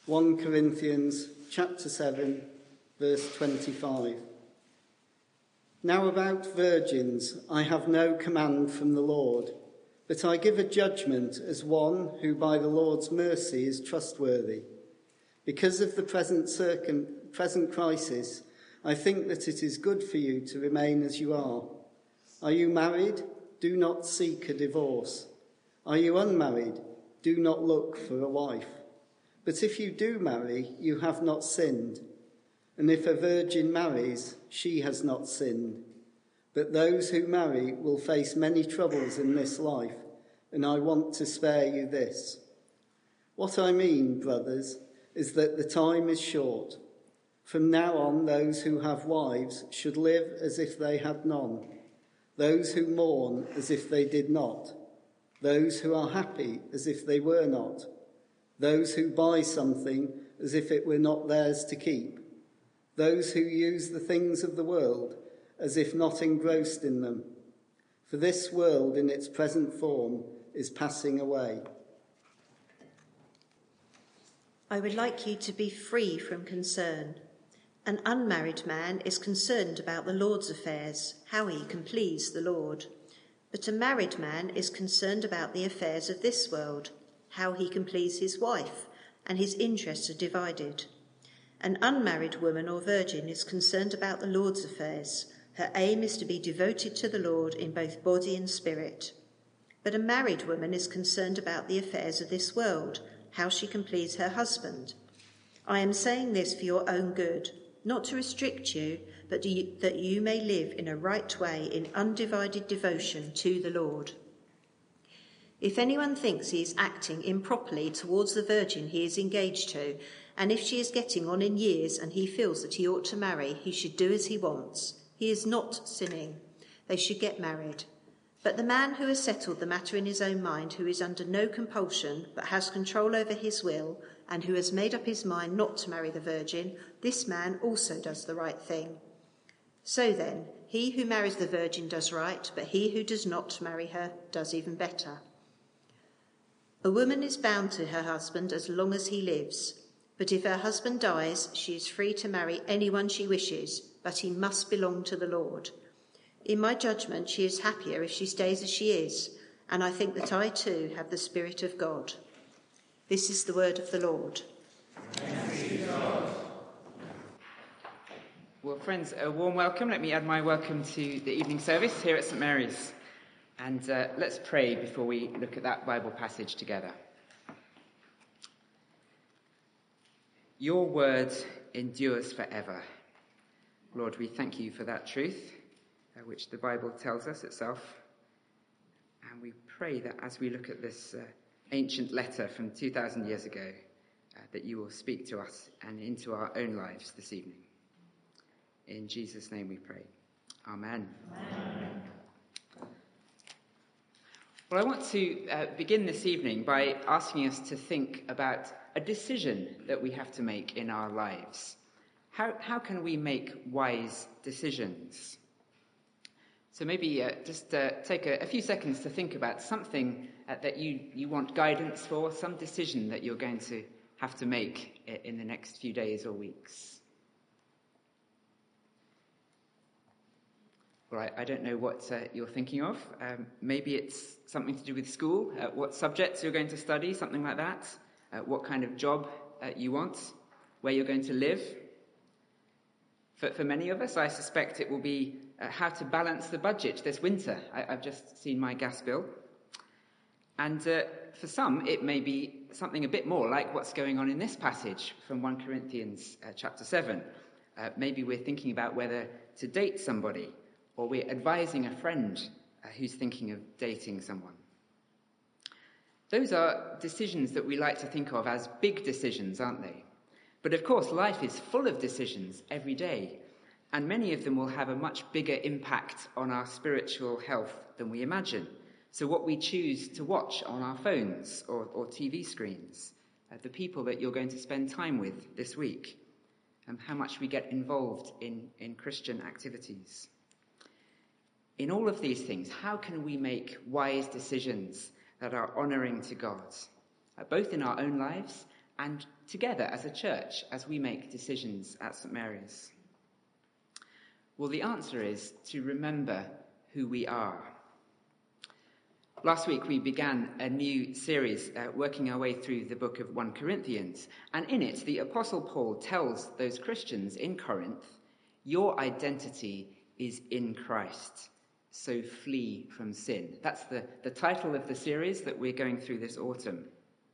1 Corinthians chapter 7, verse 25. Now about virgins I have no command from the Lord, but I give a judgment as one who by the Lord's mercy is trustworthy. Because of the present crisis, I think that it is good for you to remain as you are. Are you married? Do not seek a divorce. Are you unmarried? Do not look for a wife. But if you do marry, you have not sinned. And if a virgin marries, she has not sinned. But those who marry will face many troubles in this life, and I want to spare you this. What I mean, brothers, is that the time is short. From now on, those who have wives should live as if they had none, those who mourn as if they did not, those who are happy as if they were not, those who buy something as if it were not theirs to keep, those who use the things of the world as if not engrossed in them. For this world in its present form is passing away. I would like you to be free from concern. An unmarried man is concerned about the Lord's affairs, how he can please the Lord. But a married man is concerned about the affairs of this world, how he can please his wife, and his interests are divided. An unmarried woman or virgin is concerned about the Lord's affairs. Her aim is to be devoted to the Lord in both body and spirit. But a married woman is concerned about the affairs of this world, how she can please her husband. I am saying this for your own good, not to restrict you, but that you may live in a right way in undivided devotion to the Lord. If anyone thinks he is acting improperly towards the virgin he is engaged to, and if she is getting on in years and he feels that he ought to marry, he should do as he wants. He is not sinning. They should get married. But the man who has settled the matter in his own mind, who is under no compulsion but has control over his will, and who has made up his mind not to marry the virgin, this man also does the right thing. So then, he who marries the virgin does right, but he who does not marry her does even better. A woman is bound to her husband as long as he lives, but if her husband dies, she is free to marry anyone she wishes, but he must belong to the Lord. In my judgment, she is happier if she stays as she is, and I think that I too have the Spirit of God. This is the word of the Lord. Thanks be to God. Well, friends, a warm welcome. Let me add my welcome to the evening service here at St Mary's. And let's pray before we look at that Bible passage together. Your word endures forever. Lord, we thank you for that truth, which the Bible tells us itself. And we pray that as we look at this ancient letter from 2,000 years ago, that you will speak to us and into our own lives this evening. In Jesus' name we pray. Amen. Amen. Well, I want to begin this evening by asking us to think about a decision that we have to make in our lives. How can we make wise decisions? So maybe just take a few seconds to think about something that you want guidance for, some decision that you're going to have to make in the next few days or weeks. Well, I don't know what you're thinking of. Maybe it's something to do with school, what subjects you're going to study, something like that, what kind of job you want, where you're going to live. For many of us, I suspect it will be how to balance the budget this winter. I've just seen my gas bill. And for some, it may be something a bit more like what's going on in this passage from 1 Corinthians chapter 7. Maybe we're thinking about whether to date somebody, or we're advising a friend who's thinking of dating someone. Those are decisions that we like to think of as big decisions, aren't they? But of course, life is full of decisions every day, and many of them will have a much bigger impact on our spiritual health than we imagine. So what we choose to watch on our phones or TV screens, the people that you're going to spend time with this week, and how much we get involved in Christian activities. In all of these things, how can we make wise decisions that are honouring to God, both in our own lives and together as a church as we make decisions at St Mary's? Well, the answer is to remember who we are. Last week we began a new series working our way through the book of 1 Corinthians, and in it the Apostle Paul tells those Christians in Corinth, your identity is in Christ, so flee from sin. That's the title of the series that we're going through this autumn.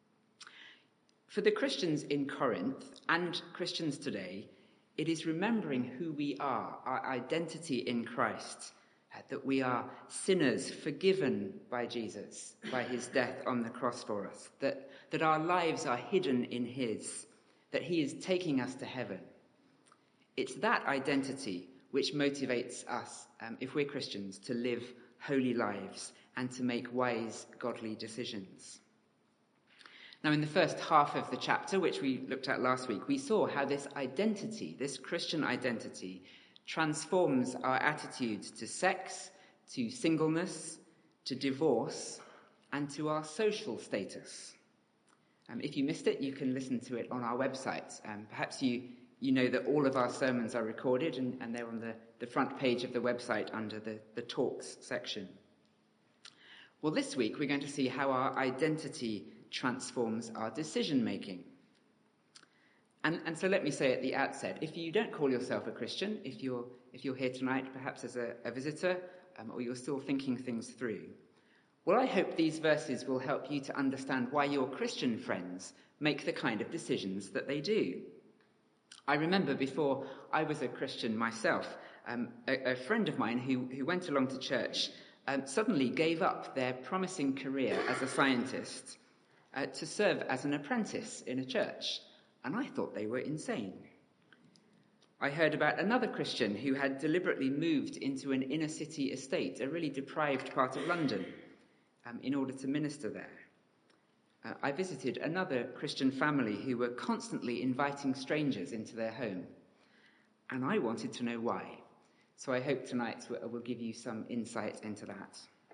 For the Christians in Corinth and Christians today, it is remembering who we are, our identity in Christ, that we are sinners forgiven by Jesus, by his death on the cross for us, that our lives are hidden in his, that he is taking us to heaven. It's that identity which motivates us, if we're Christians, to live holy lives and to make wise, godly decisions. Now, in the first half of the chapter, which we looked at last week, we saw how this identity, this Christian identity, transforms our attitudes to sex, to singleness, to divorce, and to our social status. If you missed it, you can listen to it on our website. Perhaps you know that all of our sermons are recorded and they're on the front page of the website under the talks section. Well, this week we're going to see how our identity transforms our decision-making. And so let me say at the outset, if you don't call yourself a Christian, if you're here tonight perhaps as a visitor, or you're still thinking things through, well, I hope these verses will help you to understand why your Christian friends make the kind of decisions that they do. I remember before I was a Christian myself, a friend of mine who went along to church suddenly gave up their promising career as a scientist to serve as an apprentice in a church. And I thought they were insane. I heard about another Christian who had deliberately moved into an inner city estate, a really deprived part of London, in order to minister there. I visited another Christian family who were constantly inviting strangers into their home. And I wanted to know why. So I hope tonight will give you some insight into that.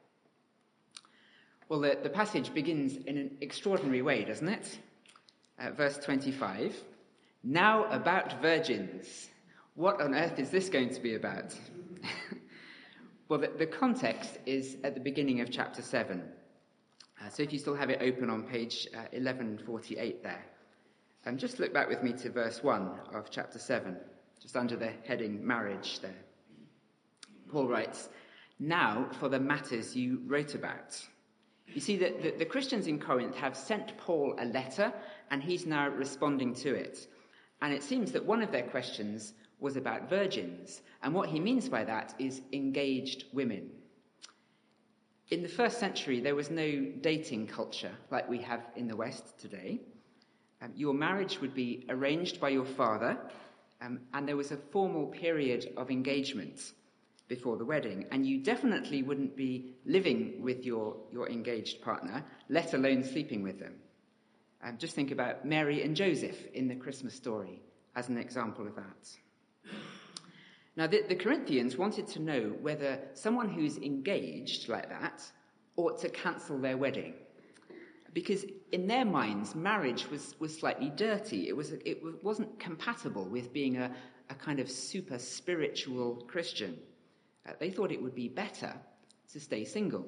Well, the passage begins in an extraordinary way, doesn't it? Verse 25, now about virgins. What on earth is this going to be about? Well, the context is at the beginning of chapter 7. So if you still have it open on page 1148 there. Just look back with me to verse 1 of chapter 7, just under the heading marriage there. Paul writes, now for the matters you wrote about. You see that the Christians in Corinth have sent Paul a letter, and he's now responding to it. And it seems that one of their questions was about virgins, and what he means by that is engaged women. In the first century, there was no dating culture like we have in the West today. Your marriage would be arranged by your father, and there was a formal period of engagement before the wedding, and you definitely wouldn't be living with your engaged partner, let alone sleeping with them. Just think about Mary and Joseph in the Christmas story as an example of that. Now, the Corinthians wanted to know whether someone who's engaged like that ought to cancel their wedding. Because in their minds, marriage was slightly dirty. It wasn't compatible with being a kind of super spiritual Christian. They thought it would be better to stay single.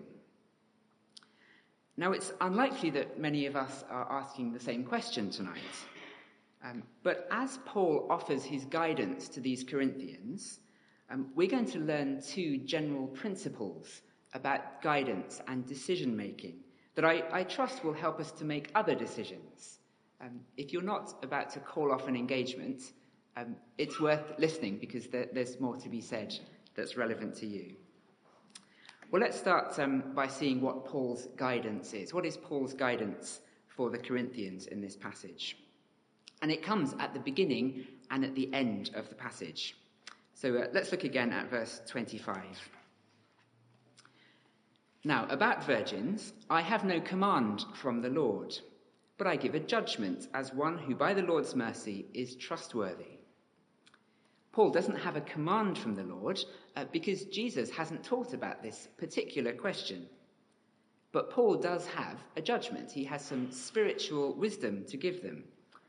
Now, it's unlikely that many of us are asking the same question tonight. But as Paul offers his guidance to these Corinthians, we're going to learn two general principles about guidance and decision-making that I trust will help us to make other decisions. If you're not about to call off an engagement, it's worth listening because there's more to be said that's relevant to you. Well, let's start by seeing what Paul's guidance is. What is Paul's guidance for the Corinthians in this passage? And it comes at the beginning and at the end of the passage. So let's look again at verse 25. Now, about virgins, I have no command from the Lord, but I give a judgment as one who by the Lord's mercy is trustworthy. Paul doesn't have a command from the Lord because Jesus hasn't taught about this particular question. But Paul does have a judgment. He has some spiritual wisdom to give them.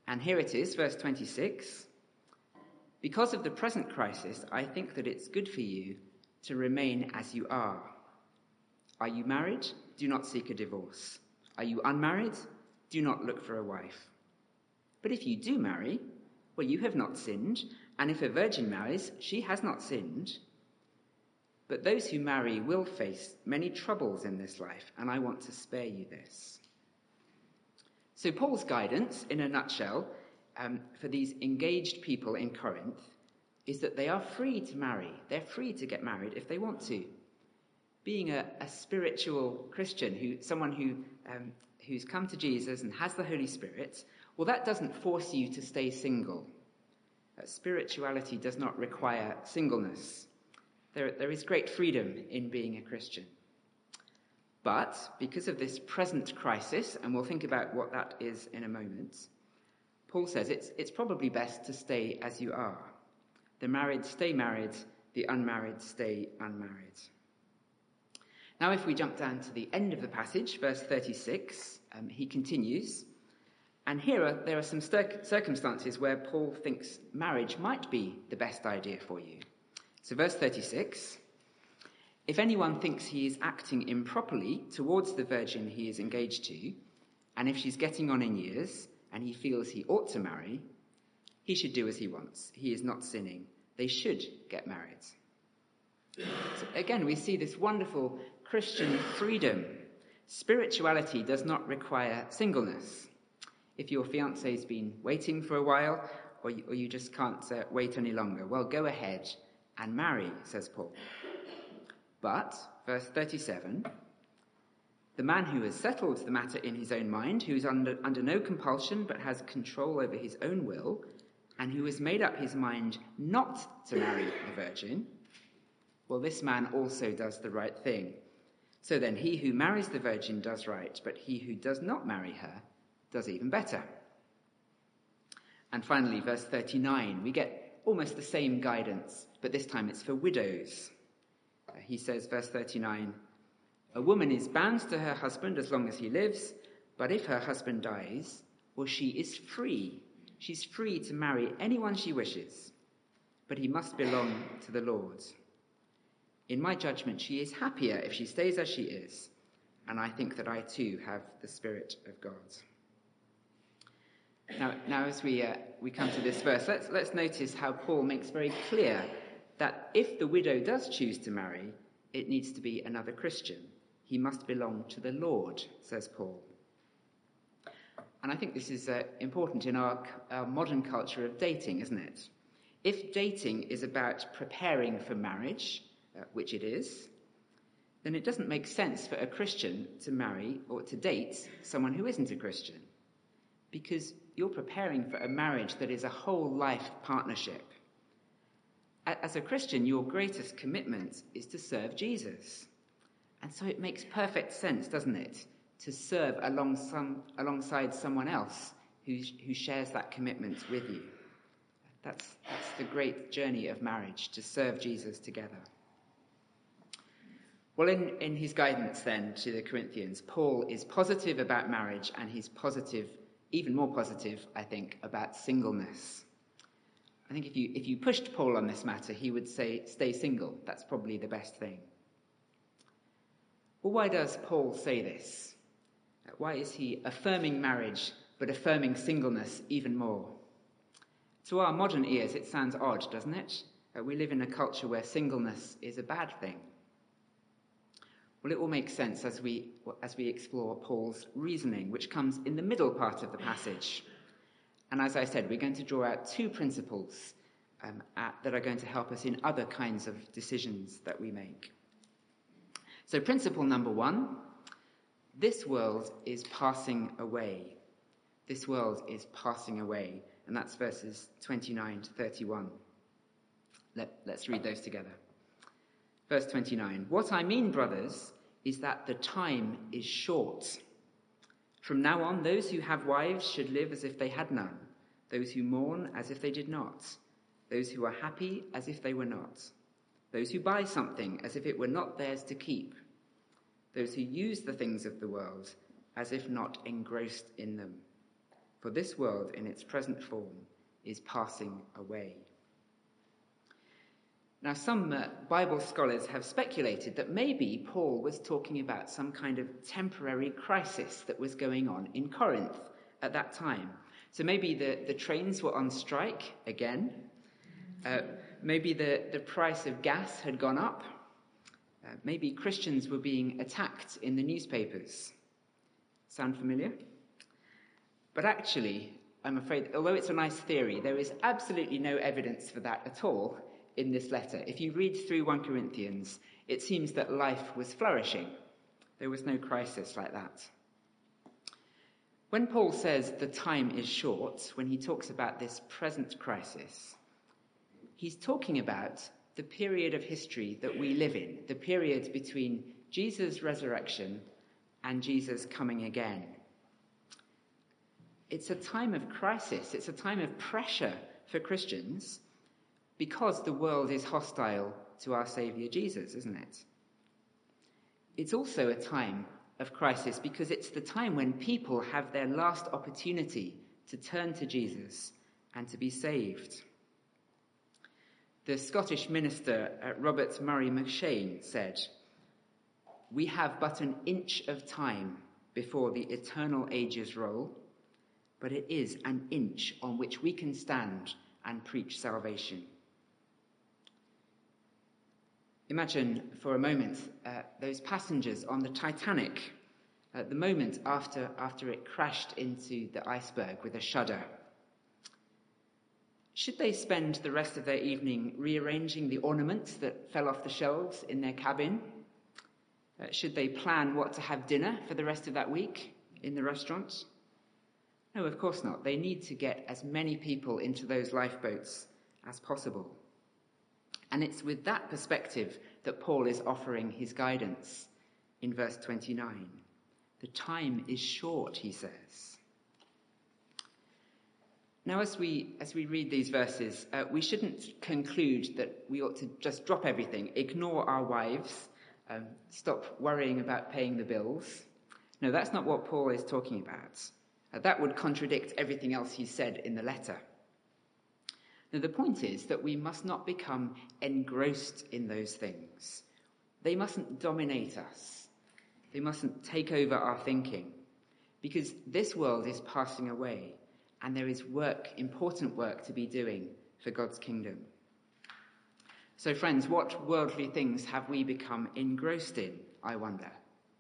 And here it is, verse 26. Because of the present crisis, I think that it's good for you to remain as you are. Are you married? Do not seek a divorce. Are you unmarried? Do not look for a wife. But if you do marry, well, you have not sinned, and if a virgin marries, she has not sinned. But those who marry will face many troubles in this life, and I want to spare you this. So Paul's guidance, in a nutshell, for these engaged people in Corinth, is that they are free to marry. They're free to get married if they want to. Being a spiritual Christian, someone who's come to Jesus and has the Holy Spirit, well, that doesn't force you to stay single. Spirituality does not require singleness. There is great freedom in being a Christian. But because of this present crisis, and we'll think about what that is in a moment, Paul says it's probably best to stay as you are. The married stay married, the unmarried stay unmarried. Now if we jump down to the end of the passage, verse 36, he continues, and here there are some circumstances where Paul thinks marriage might be the best idea for you. So verse 36, if anyone thinks he is acting improperly towards the virgin he is engaged to, and if she's getting on in years, and he feels he ought to marry, he should do as he wants. He is not sinning. They should get married. So again, we see this wonderful Christian freedom. Spirituality does not require singleness. If your fiancé's been waiting for a while, or you just can't wait any longer, well, go ahead and marry, says Paul. But, verse 37, the man who has settled the matter in his own mind, who is under no compulsion but has control over his own will, and who has made up his mind not to marry a virgin, well, this man also does the right thing. So then he who marries the virgin does right, but he who does not marry her does even better. And finally, verse 39, we get almost the same guidance, but this time it's for widows. He says, verse 39, a woman is bound to her husband as long as he lives, but if her husband dies, well, she is free. She's free to marry anyone she wishes, but he must belong to the Lord. In my judgment, she is happier if she stays as she is, and I think that I too have the Spirit of God. Now as we come to this verse, let's notice how Paul makes very clear that if the widow does choose to marry, it needs to be another Christian. He must belong to the Lord, says Paul. And I think this is important in our modern culture of dating, isn't it? If dating is about preparing for marriage, which it is, then it doesn't make sense for a Christian to marry or to date someone who isn't a Christian, because you're preparing for a marriage that is a whole life partnership. As a Christian, your greatest commitment is to serve Jesus. And so it makes perfect sense, doesn't it, to serve alongside someone else who shares that commitment with you. That's the great journey of marriage, to serve Jesus together. Well, in his guidance then to the Corinthians, Paul is positive about marriage, and he's positive, even more positive, I think, about singleness. I think if you pushed Paul on this matter, he would say, stay single. That's probably the best thing. Well, why does Paul say this? Why is he affirming marriage, but affirming singleness even more? To our modern ears, it sounds odd, doesn't it? We live in a culture where singleness is a bad thing. Well, it will make sense as we explore Paul's reasoning, which comes in the middle part of the passage. And as I said, we're going to draw out two principles that are going to help us in other kinds of decisions that we make. So principle number one, this world is passing away. This world is passing away. And that's verses 29 to 31. Let's read those together. Verse 29, what I mean, brothers, is that the time is short. From now on, those who have wives should live as if they had none, those who mourn as if they did not, those who are happy as if they were not, those who buy something as if it were not theirs to keep, those who use the things of the world as if not engrossed in them. for this world in its present form is passing away. Now, some Bible scholars have speculated that maybe Paul was talking about some kind of temporary crisis that was going on in Corinth at that time. So maybe the trains were on strike again. Maybe the price of gas had gone up. Maybe Christians were being attacked in the newspapers. Sound familiar? But actually, I'm afraid, although it's a nice theory, there is absolutely no evidence for that at all in this letter. If you read through 1 Corinthians, it seems that life was flourishing. There was no crisis like that. When Paul says the time is short, when he talks about this present crisis, he's talking about the period of history that we live in, the period between Jesus' resurrection and Jesus coming again. It's a time of crisis, it's a time of pressure for Christians because the world is hostile to our Saviour Jesus, isn't it? It's also a time of crisis because it's the time when people have their last opportunity to turn to Jesus and to be saved. The Scottish minister Robert Murray McShane said, "We have but an inch of time before the eternal ages roll, but it is an inch on which we can stand and preach salvation." Imagine for a moment those passengers on the Titanic at the moment after it crashed into the iceberg with a shudder. Should they spend the rest of their evening rearranging the ornaments that fell off the shelves in their cabin? Should they plan what to have dinner for the rest of that week in the restaurant? No, of course not. They need to get as many people into those lifeboats as possible. And it's with that perspective that Paul is offering his guidance in verse 29. The time is short, he says. Now, as we read these verses, we shouldn't conclude that we ought to just drop everything, ignore our wives, stop worrying about paying the bills. No, that's not what Paul is talking about. That would contradict everything else he said in the letter. Now, the point is that we must not become engrossed in those things. They mustn't dominate us. They mustn't take over our thinking, because this world is passing away and there is important work to be doing for God's kingdom. So friends, what worldly things have we become engrossed in, I wonder?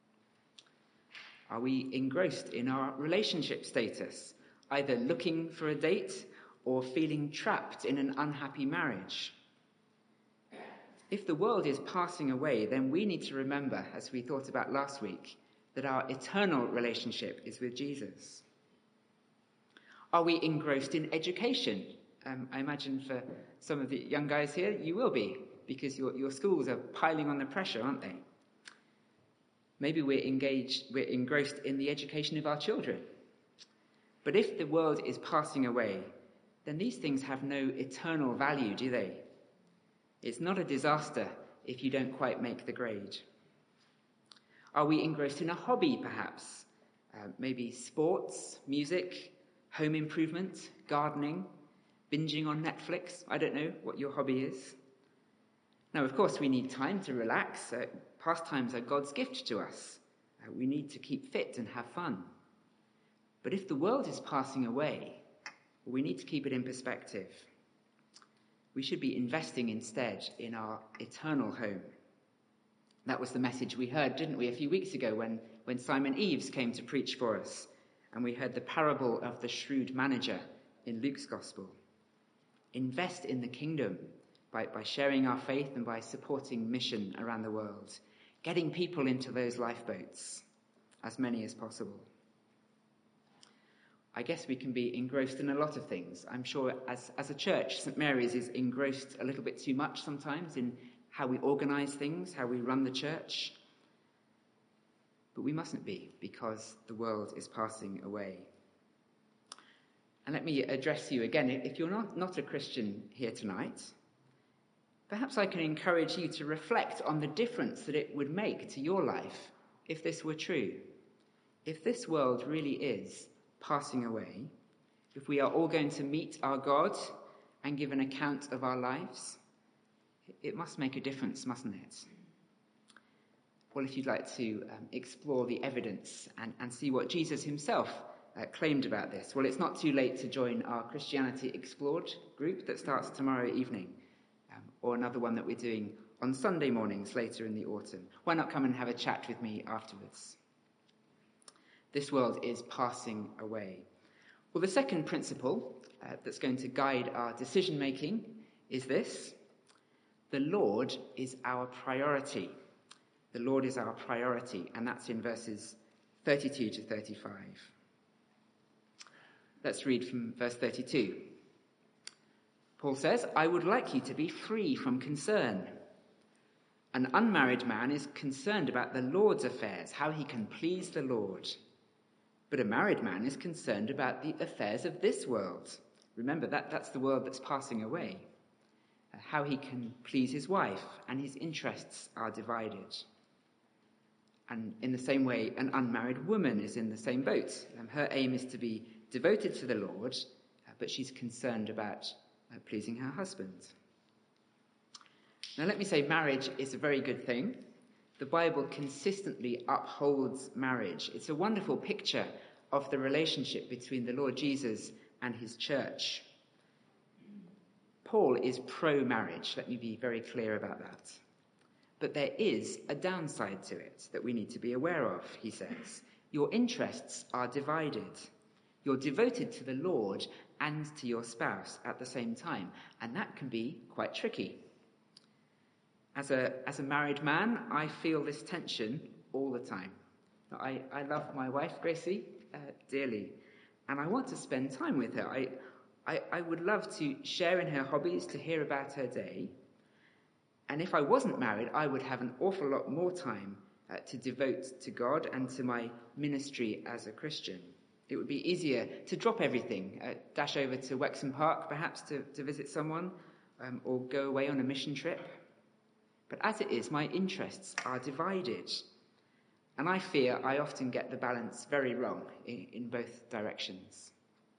Are we engrossed in our relationship status, either looking for a date or feeling trapped in an unhappy marriage? If the world is passing away, then we need to remember, as we thought about last week, that our eternal relationship is with Jesus. Are we engrossed in education? I imagine for some of the young guys here, you will be, because your schools are piling on the pressure, aren't they? Maybe we're engrossed in the education of our children. But if the world is passing away, then these things have no eternal value, do they? It's not a disaster if you don't quite make the grade. Are we engrossed in a hobby, perhaps? Maybe sports, music, home improvement, gardening, binging on Netflix? I don't know what your hobby is. Now, of course, we need time to relax. Pastimes are God's gift to us. We need to keep fit and have fun. But if the world is passing away, we need to keep it in perspective. We should be investing instead in our eternal home. That was the message we heard, didn't we, a few weeks ago when Simon Eves came to preach for us, and we heard the parable of the shrewd manager in Luke's Gospel. Invest in the kingdom by sharing our faith and by supporting mission around the world, getting people into those lifeboats, as many as possible. I guess we can be engrossed in a lot of things. I'm sure as a church, St. Mary's is engrossed a little bit too much sometimes in how we organise things, how we run the church. But we mustn't be, because the world is passing away. And let me address you again. If you're not a Christian here tonight, perhaps I can encourage you to reflect on the difference that it would make to your life if this were true. If this world really is passing away, if we are all going to meet our God and give an account of our lives, it must make a difference, mustn't it? Well, if you'd like to explore the evidence and see what Jesus himself claimed about this, well, it's not too late to join our Christianity Explored group that starts tomorrow evening, or another one that we're doing on Sunday mornings later in the autumn. Why not come and have a chat with me afterwards? This world is passing away. Well, the second principle that's going to guide our decision-making is this: the Lord is our priority. The Lord is our priority, and that's in verses 32 to 35. Let's read from verse 32. Paul says, "I would like you to be free from concern. An unmarried man is concerned about the Lord's affairs, how he can please the Lord. But a married man is concerned about the affairs of this world." Remember, that's the world that's passing away. How he can please his wife, and his interests are divided. And in the same way, an unmarried woman is in the same boat. Her aim is to be devoted to the Lord, but she's concerned about pleasing her husband. Now, let me say, marriage is a very good thing. The Bible consistently upholds marriage. It's a wonderful picture of the relationship between the Lord Jesus and his church. Paul is pro-marriage. Let me be very clear about that. But there is a downside to it that we need to be aware of, he says. Your interests are divided. You're devoted to the Lord and to your spouse at the same time, and that can be quite tricky. As a married man, I feel this tension all the time. I love my wife, Gracie, dearly, and I want to spend time with her. I would love to share in her hobbies, to hear about her day. And if I wasn't married, I would have an awful lot more time to devote to God and to my ministry as a Christian. It would be easier to drop everything, dash over to Wexham Park perhaps to visit someone, or go away on a mission trip. But as it is, my interests are divided. And I fear I often get the balance very wrong in both directions.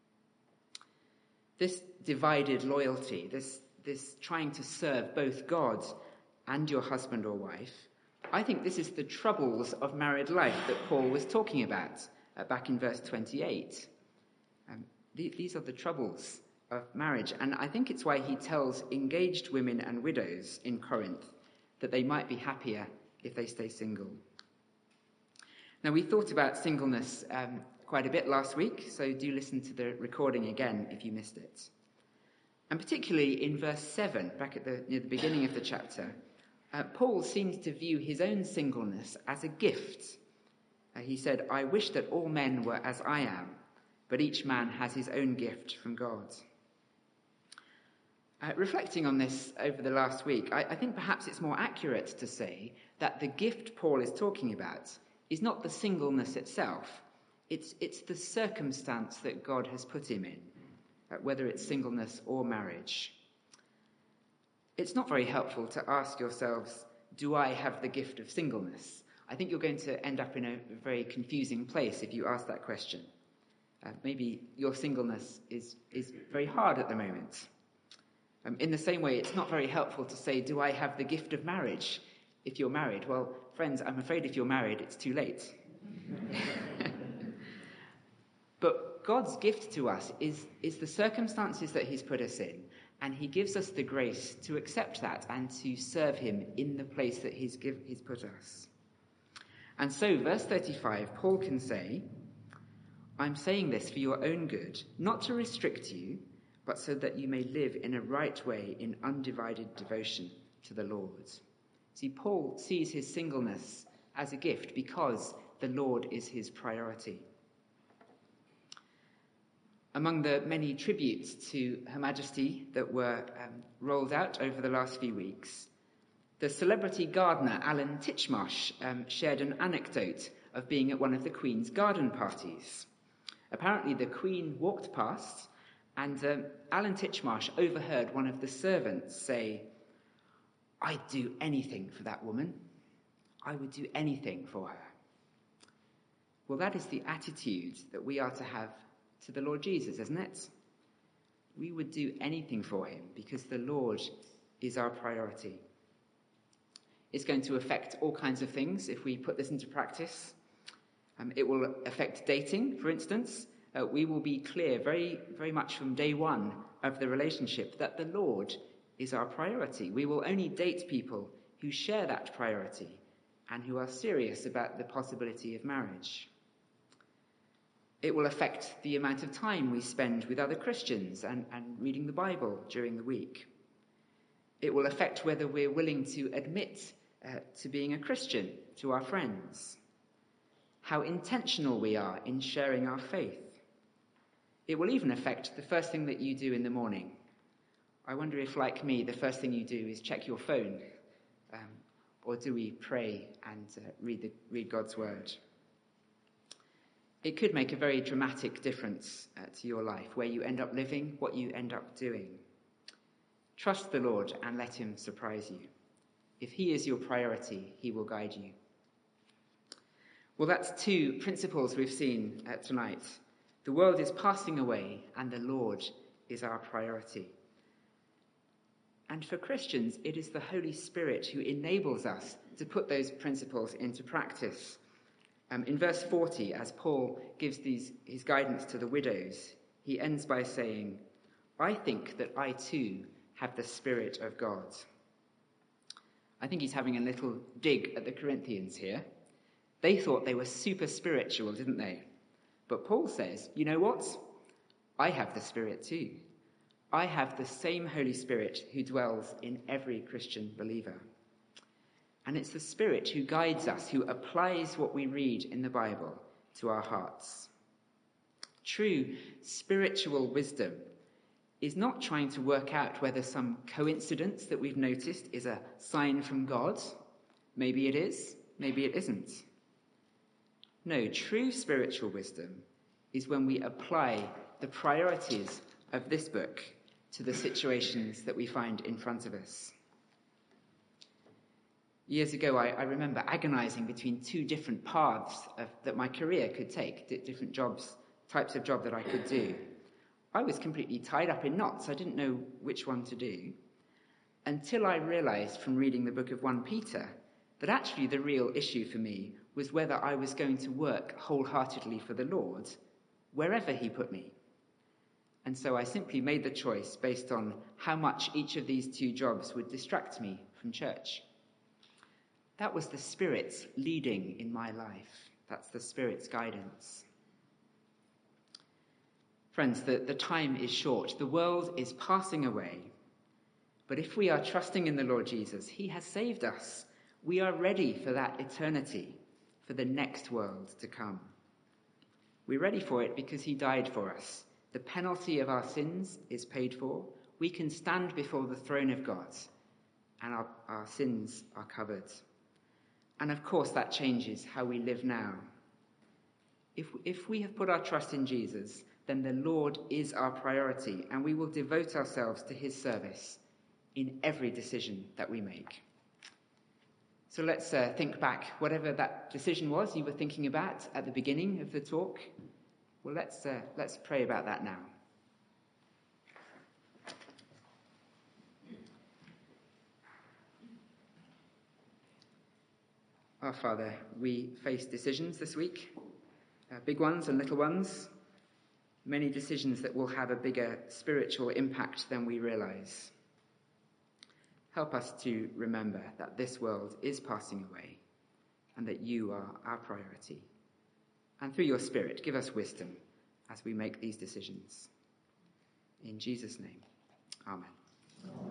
This divided loyalty, this trying to serve both God and your husband or wife, I think this is the troubles of married life that Paul was talking about back in verse 28. These are the troubles of marriage, and I think it's why he tells engaged women and widows in Corinth that they might be happier if they stay single. Now, we thought about singleness quite a bit last week, so do listen to the recording again if you missed it. And particularly in verse 7, back at near the beginning of the chapter, Paul seems to view his own singleness as a gift. He said, "I wish that all men were as I am, but each man has his own gift from God." Reflecting on this over the last week, I think perhaps it's more accurate to say that the gift Paul is talking about is not the singleness itself. It's the circumstance that God has put him in, whether it's singleness or marriage. It's not very helpful to ask yourselves, do I have the gift of singleness? I think you're going to end up in a very confusing place if you ask that question. Maybe your singleness is very hard at the moment. In the same way, it's not very helpful to say, do I have the gift of marriage if you're married? Well, friends, I'm afraid if you're married, it's too late. But God's gift to us is the circumstances that he's put us in, and he gives us the grace to accept that and to serve him in the place that he's put us. And so, verse 35, Paul can say, "I'm saying this for your own good, not to restrict you, but so that you may live in a right way in undivided devotion to the Lord." See, Paul sees his singleness as a gift because the Lord is his priority. Among the many tributes to Her Majesty that were rolled out over the last few weeks, the celebrity gardener Alan Titchmarsh shared an anecdote of being at one of the Queen's garden parties. Apparently the Queen walked past and Alan Titchmarsh overheard one of the servants say, "I'd do anything for that woman. I would do anything for her." Well, that is the attitude that we are to have to the Lord Jesus, isn't it? We would do anything for him because the Lord is our priority. It's going to affect all kinds of things if we put this into practice. It will affect dating, for instance. We will be clear very, very much from day one of the relationship that the Lord is our priority. We will only date people who share that priority and who are serious about the possibility of marriage. It will affect the amount of time we spend with other Christians and reading the Bible during the week. It will affect whether we're willing to admit to being a Christian to our friends, how intentional we are in sharing our faith. It will even affect the first thing that you do in the morning. I wonder if, like me, the first thing you do is check your phone, or do we pray and read God's word? It could make a very dramatic difference to your life, where you end up living, what you end up doing. Trust the Lord and let him surprise you. If he is your priority, he will guide you. Well, that's two principles we've seen tonight. The world is passing away and the Lord is our priority. And for Christians, it is the Holy Spirit who enables us to put those principles into practice. In verse 40, as Paul gives his guidance to the widows, he ends by saying, "I think that I too have the Spirit of God." I think he's having a little dig at the Corinthians here. They thought they were super spiritual, didn't they? But Paul says, you know what? I have the Spirit too. I have the same Holy Spirit who dwells in every Christian believer. And it's the Spirit who guides us, who applies what we read in the Bible to our hearts. True spiritual wisdom is not trying to work out whether some coincidence that we've noticed is a sign from God. Maybe it is, maybe it isn't. No, true spiritual wisdom is when we apply the priorities of this book to the situations that we find in front of us. Years ago, I remember agonizing between two different paths that my career could take, different jobs, types of job that I could do. I was completely tied up in knots. I didn't know which one to do, until I realized from reading the book of 1 Peter that actually the real issue for me was whether I was going to work wholeheartedly for the Lord wherever he put me. And so I simply made the choice based on how much each of these two jobs would distract me from church. That was the Spirit's leading in my life. That's the Spirit's guidance. Friends, the time is short. The world is passing away. But if we are trusting in the Lord Jesus, he has saved us. We are ready for that eternity, for the next world to come. We're ready for it because he died for us. The penalty of our sins is paid for. We can stand before the throne of God, and our sins are covered. And of course, that changes how we live now. If we have put our trust in Jesus, then the Lord is our priority, and we will devote ourselves to his service in every decision that we make. So let's think back, whatever that decision was you were thinking about at the beginning of the talk. Well, let's pray about that now. Our Father, we face decisions this week, big ones and little ones, many decisions that will have a bigger spiritual impact than we realize. Help us to remember that this world is passing away and that you are our priority. And through your Spirit, give us wisdom as we make these decisions. In Jesus' name, amen.